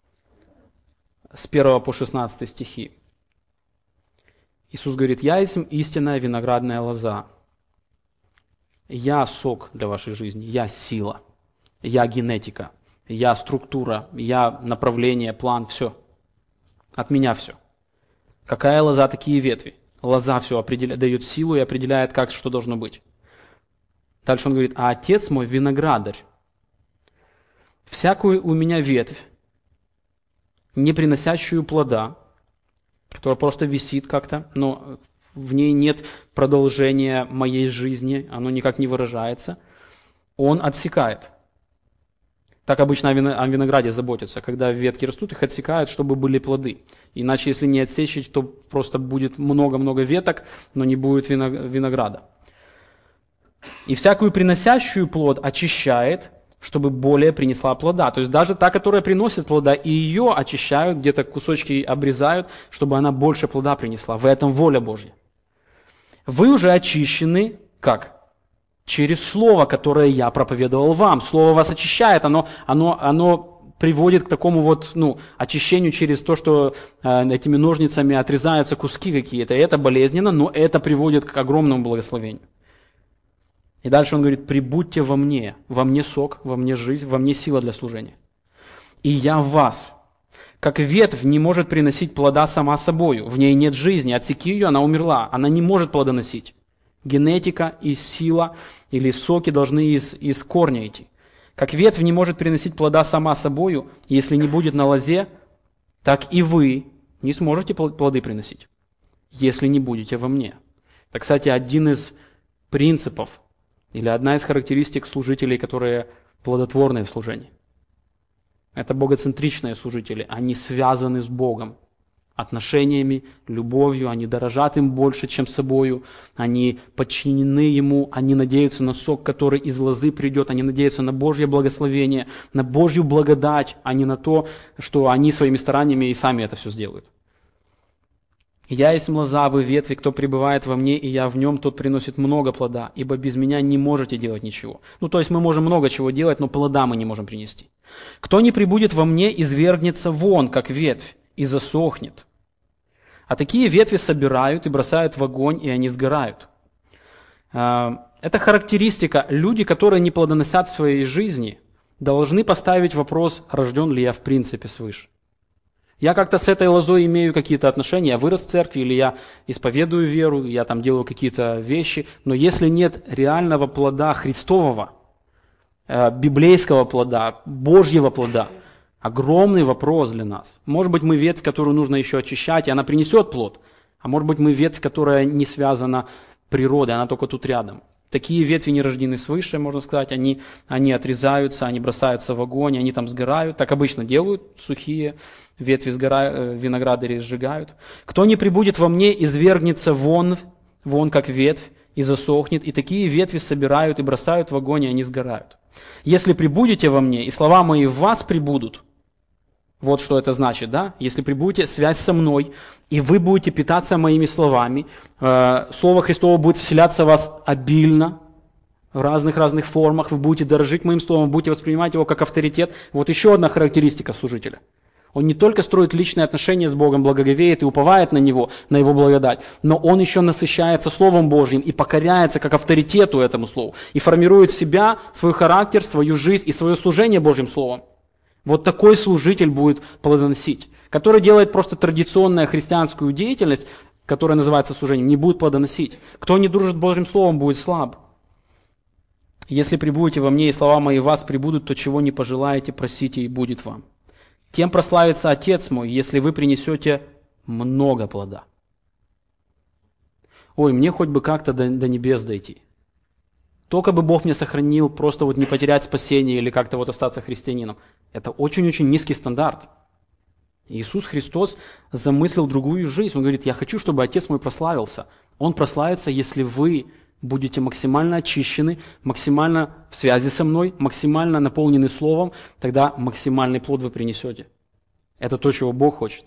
с первого по шестнадцатый стихи. Иисус говорит, «Я есть истинная виноградная лоза. Я сок для вашей жизни, я сила, я генетика, я структура, я направление, план, все. От меня все. Какая лоза, такие ветви. Лоза все определяет, дает силу и определяет, как что должно быть. Дальше он говорит, а Отец мой виноградарь. Всякую у меня ветвь, не приносящую плода, которая просто висит как-то, но в ней нет продолжения моей жизни, оно никак не выражается, он отсекает. Так обычно о винограде заботятся, когда ветки растут, их отсекают, чтобы были плоды. Иначе, если не отсечь, то просто будет много-много веток, но не будет винограда. И всякую приносящую плод очищает, чтобы более принесла плода. То есть даже та, которая приносит плода, и ее очищают, где-то кусочки обрезают, чтобы она больше плода принесла. В этом воля Божья. Вы уже очищены, как? Через Слово, которое я проповедовал вам. Слово вас очищает, оно, оно, оно приводит к такому вот, ну, очищению через то, что э, этими ножницами отрезаются куски какие-то. И это болезненно, но это приводит к огромному благословению. И дальше он говорит, прибудьте во мне, во мне сок, во мне жизнь, во мне сила для служения. И я в вас. Как ветвь не может приносить плода сама собою, в ней нет жизни, отсеки ее, она умерла, она не может плодоносить. Генетика и сила или соки должны из, из корня идти. Как ветвь не может приносить плода сама собою, если не будет на лозе, так и вы не сможете плоды приносить, если не будете во мне. Это, кстати, один из принципов или одна из характеристик служителей, которые плодотворные в служении. Это богоцентричные служители, они связаны с Богом отношениями, любовью, они дорожат им больше, чем собою, они подчинены Ему, они надеются на сок, который из лозы придет, они надеются на Божье благословение, на Божью благодать, а не на то, что они своими стараниями и сами это все сделают. «Я есть лоза, вы ветви, кто пребывает во мне, и я в нем, тот приносит много плода, ибо без меня не можете делать ничего». Ну, то есть мы можем много чего делать, но плода мы не можем принести. «Кто не пребудет во мне, извергнется вон, как ветвь, и засохнет. А такие ветви собирают и бросают в огонь, и они сгорают». Это характеристика. Люди, которые не плодоносят в своей жизни, должны поставить вопрос, рожден ли я в принципе свыше. Я как-то с этой лозой имею какие-то отношения, я вырос в церкви, или я исповедую веру, я там делаю какие-то вещи, но если нет реального плода Христового, библейского плода, Божьего плода, огромный вопрос для нас. Может быть, мы ветвь, которую нужно еще очищать, и она принесет плод, а может быть, мы ветвь, которая не связана природой, она только тут рядом. Такие ветви не рождены свыше, можно сказать, они, они отрезаются, они бросаются в огонь, они там сгорают. Так обычно делают, сухие ветви сгорают, виноградари сжигают. «Кто не пребудет во мне, извергнется вон, вон как ветвь, и засохнет, и такие ветви собирают и бросают в огонь, и они сгорают. Если пребудете во мне, и слова мои в вас пребудут». Вот что это значит, да? Если пребудете, связь со мной, и вы будете питаться моими словами, э, Слово Христово будет вселяться в вас обильно, в разных-разных формах, вы будете дорожить моим словом, будете воспринимать его как авторитет. Вот еще одна характеристика служителя. Он не только строит личные отношения с Богом, благоговеет и уповает на Него, на Его благодать, но он еще насыщается Словом Божьим и покоряется как авторитету этому Слову, и формирует себя, свой характер, свою жизнь и свое служение Божьим Словом. Вот такой служитель будет плодоносить, который делает просто традиционную христианскую деятельность, которая называется служением, не будет плодоносить. Кто не дружит Божьим Словом, будет слаб. «Если пребудете во мне, и слова мои в вас пребудут, то чего не пожелаете, просите, и будет вам. Тем прославится Отец мой, если вы принесете много плода». Ой, мне хоть бы как-то до, до небес дойти. Только бы Бог меня сохранил, просто вот не потерять спасение или как-то вот остаться христианином. Это очень-очень низкий стандарт. Иисус Христос замыслил другую жизнь. Он говорит, я хочу, чтобы Отец мой прославился. Он прославится, если вы будете максимально очищены, максимально в связи со мной, максимально наполнены Словом, тогда максимальный плод вы принесете. Это то, чего Бог хочет.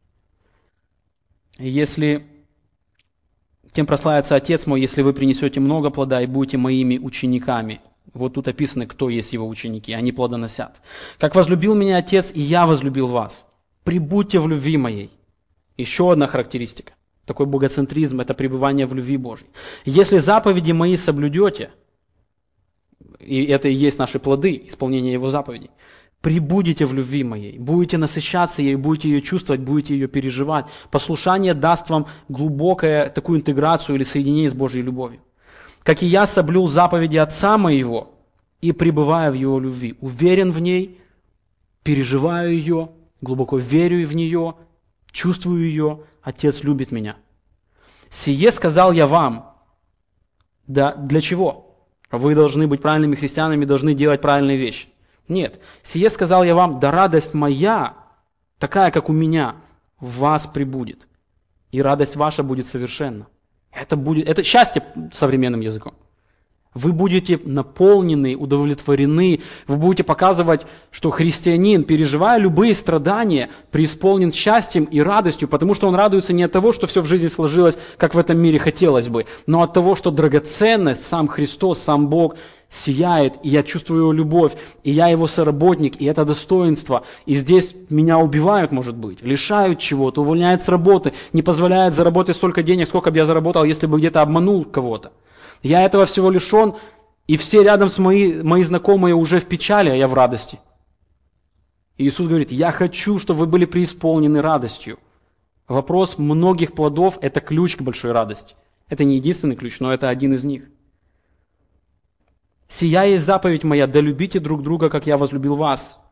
Если... Тем прославится Отец мой, если вы принесете много плода и будете моими учениками. Вот тут описано, кто есть его ученики, они плодоносят. «Как возлюбил меня Отец, и я возлюбил вас. Пребудьте в любви моей». Еще одна характеристика. Такой богоцентризм – это пребывание в любви Божьей. «Если заповеди мои соблюдете», и это и есть наши плоды, исполнение его заповедей, «пребудете в любви моей, будете насыщаться ей, будете ее чувствовать, будете ее переживать. Послушание даст вам глубокую такую интеграцию или соединение с Божьей любовью. Как и я соблюл заповеди Отца моего и пребываю в его любви, уверен в ней, переживаю ее, глубоко верю в нее, чувствую ее, Отец любит меня. Сие сказал я вам». Да для чего? Вы должны быть правильными христианами, должны делать правильные вещи. Нет, сие сказал я вам, да радость моя, такая, как у меня, в вас пребудет, и радость ваша будет совершенна. Это будет, это счастье современным языком. Вы будете наполнены, удовлетворены, вы будете показывать, что христианин, переживая любые страдания, преисполнен счастьем и радостью, потому что он радуется не от того, что все в жизни сложилось, как в этом мире хотелось бы, но от того, что драгоценность, сам Христос, сам Бог сияет, и я чувствую его любовь, и я его соработник, и это достоинство. И здесь меня убивают, может быть, лишают чего-то, увольняют с работы, не позволяют заработать столько денег, сколько бы я заработал, если бы где-то обманул кого-то. Я этого всего лишен, и все рядом с мои, мои знакомые уже в печали, а я в радости. И Иисус говорит, я хочу, чтобы вы были преисполнены радостью. Вопрос многих плодов – это ключ к большой радости. Это не единственный ключ, но это один из них. «Сия есть заповедь моя, да любите друг друга, как я возлюбил вас».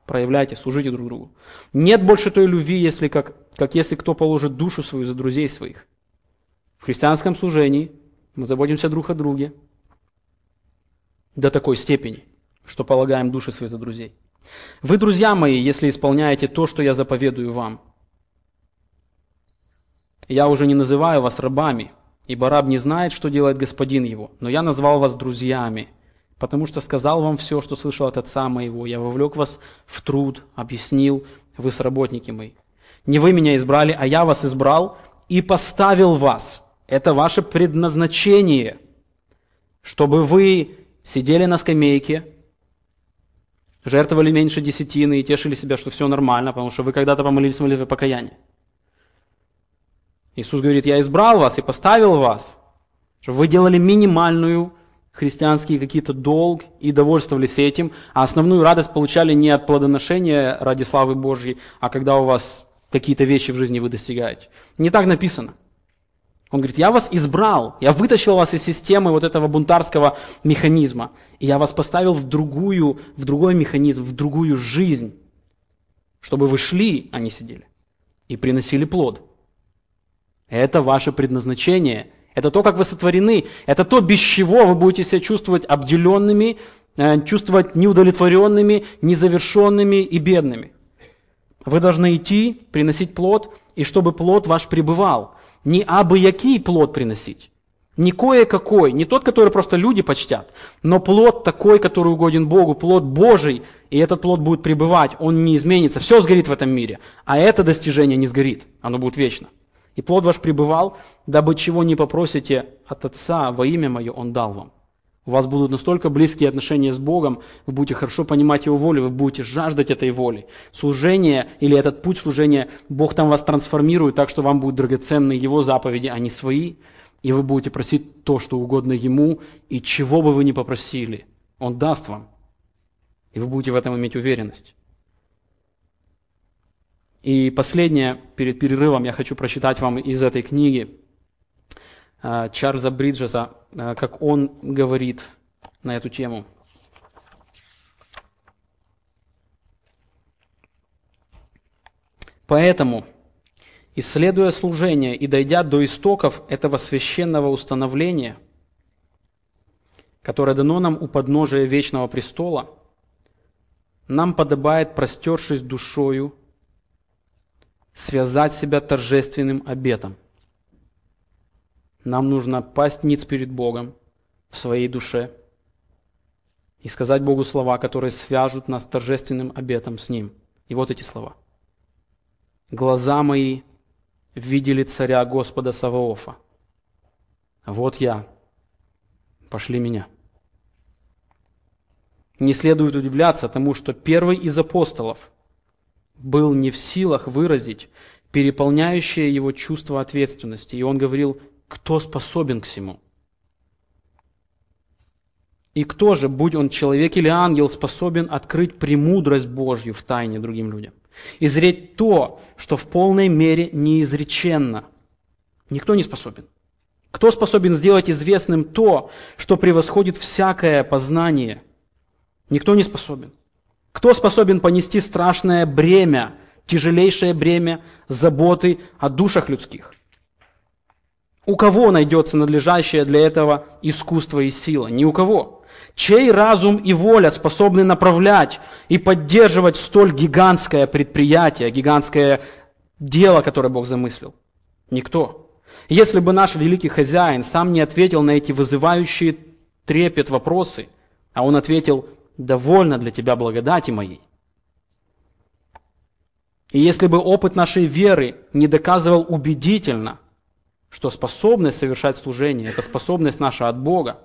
проявляйте, служите друг другу. Нет больше той любви, если как, как если кто положит душу свою за друзей своих. В христианском служении мы заботимся друг о друге до такой степени, что полагаем души свои за друзей. Вы, друзья мои, если исполняете то, что я заповедую вам. Я уже не называю вас рабами, ибо раб не знает, что делает господин его, но я назвал вас друзьями, потому что сказал вам все, что слышал от отца моего. Я вовлек вас в труд, объяснил, вы сработники мои. Не вы меня избрали, а я вас избрал и поставил вас. Это ваше предназначение, чтобы вы сидели на скамейке, жертвовали меньше десятины и тешили себя, что все нормально, потому что вы когда-то помолились молитвой покаяния. Иисус говорит, я избрал вас и поставил вас, чтобы вы делали минимальную христианские какие-то долг и довольствовались этим, а основную радость получали не от плодоношения ради славы Божьей, а когда у вас какие-то вещи в жизни вы достигаете. Не так написано. Он говорит, я вас избрал, я вытащил вас из системы вот этого бунтарского механизма, и я вас поставил в другую, в другой механизм, в другую жизнь, чтобы вы шли, а не сидели, и приносили плод. Это ваше предназначение, это то, как вы сотворены, это то, без чего вы будете себя чувствовать обделенными, чувствовать неудовлетворенными, незавершенными и бедными. Вы должны идти, приносить плод, и чтобы плод ваш пребывал. Не абы-який плод приносить, не кое-какой, не тот, который просто люди почтят, но плод такой, который угоден Богу, плод Божий, и этот плод будет пребывать, он не изменится. Все сгорит в этом мире, а это достижение не сгорит, оно будет вечно. И плод ваш пребывал, дабы чего не попросите от Отца во имя Мое, Он дал вам. У вас будут настолько близкие отношения с Богом, вы будете хорошо понимать Его волю, вы будете жаждать этой воли. Служение или этот путь служения, Бог там вас трансформирует так, что вам будут драгоценны Его заповеди, а не свои. И вы будете просить то, что угодно Ему, и чего бы вы ни попросили, Он даст вам. И вы будете в этом иметь уверенность. И последнее, перед перерывом я хочу прочитать вам из этой книги Чарльза Бриджеса, как он говорит на эту тему. Поэтому, исследуя служение и дойдя до истоков этого священного установления, которое дано нам у подножия вечного престола, нам подобает, простершись душою, связать себя торжественным обетом. Нам нужно пасть ниц перед Богом в своей душе и сказать Богу слова, которые свяжут нас торжественным обетом с Ним. И вот эти слова. «Глаза мои видели царя Господа Саваофа. Вот я, пошли меня». Не следует удивляться тому, что первый из апостолов был не в силах выразить переполняющее его чувство ответственности. И он говорил, кто способен к всему? И кто же, будь он человек или ангел, способен открыть премудрость Божью в тайне другим людям? Изречь то, что в полной мере неизреченно. Никто не способен. Кто способен сделать известным то, что превосходит всякое познание? Никто не способен. Кто способен понести страшное бремя, тяжелейшее бремя заботы о душах людских? У кого найдется надлежащее для этого искусство и сила? Ни у кого. Чей разум и воля способны направлять и поддерживать столь гигантское предприятие, гигантское дело, которое Бог замыслил? Никто. Если бы наш великий хозяин сам не ответил на эти вызывающие трепет вопросы, а он ответил, довольно для тебя благодати моей. И если бы опыт нашей веры не доказывал убедительно, что способность совершать служение – это способность наша от Бога,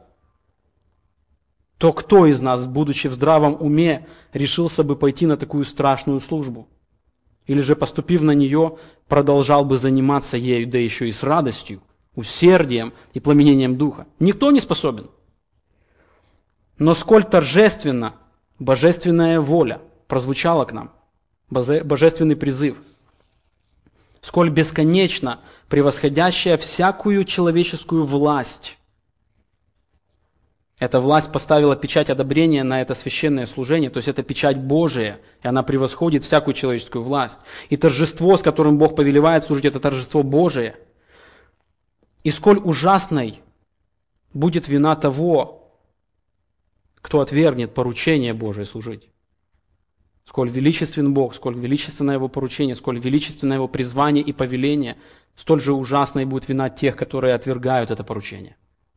то кто из нас, будучи в здравом уме, решился бы пойти на такую страшную службу? Или же, поступив на нее, продолжал бы заниматься ею, да еще и с радостью, усердием и пламенением духа? Никто не способен. Но сколь торжественно божественная воля прозвучала к нам, божественный призыв, сколь бесконечно превосходящая всякую человеческую власть, Эта власть поставила печать одобрения на это священное служение, то есть это печать Божия, и она превосходит всякую человеческую власть. И торжество, с которым Бог повелевает служить, это торжество Божие. И сколь ужасной будет вина того, кто отвергнет поручение Божие служить. Сколь величествен Бог, сколь величественно Его поручение, сколь величественно Его призвание и повеление, столь же ужасной будет вина тех, которые отвергают это поручение.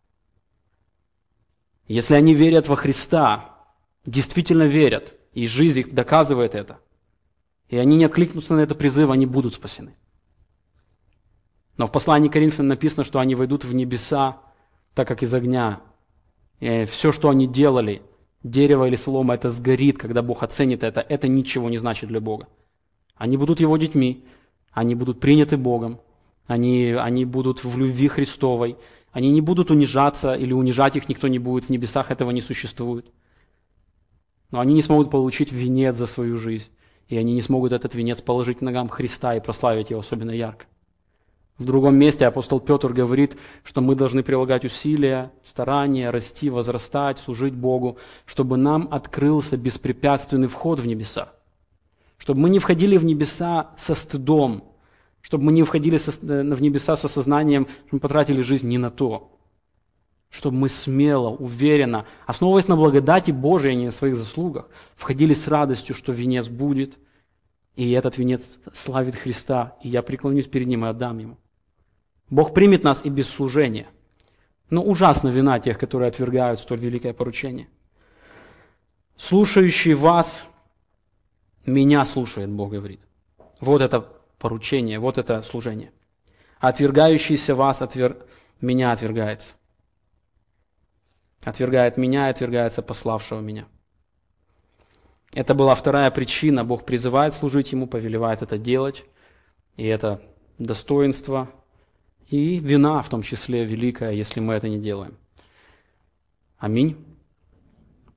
Если они верят во Христа, действительно верят, и жизнь их доказывает это, и они не откликнутся на это призыв, они будут спасены. Но в послании к Коринфянам написано, что они войдут в небеса, так как из огня. И все, что они делали, дерево или солома, это сгорит, когда Бог оценит это. Это ничего не значит для Бога. Они будут Его детьми, они будут приняты Богом, они, они будут в любви Христовой, они не будут унижаться, или унижать их никто не будет, в небесах этого не существует. Но они не смогут получить венец за свою жизнь, и они не смогут этот венец положить к ногам Христа и прославить Его особенно ярко. В другом месте апостол Петр говорит, что мы должны прилагать усилия, старания, расти, возрастать, служить Богу, чтобы нам открылся беспрепятственный вход в небеса. Чтобы мы не входили в небеса со стыдом, чтобы мы не входили со, в небеса со сознанием, что мы потратили жизнь не на то. Чтобы мы смело, уверенно, основываясь на благодати Божией, а не на своих заслугах, входили с радостью, что венец будет, и этот венец славит Христа, и я преклонюсь перед Ним и отдам Ему. Бог примет нас и без служения. Но ужасна вина тех, которые отвергают столь великое поручение. Слушающий вас, меня слушает, Бог говорит. Вот это поручение, вот это служение. Отвергающийся вас, отвер... меня отвергается. Отвергает меня и отвергается пославшего меня. Это была вторая причина. Бог призывает служить Ему, повелевает это делать. И это достоинство и вина, в том числе, великая, если мы это не делаем. Аминь.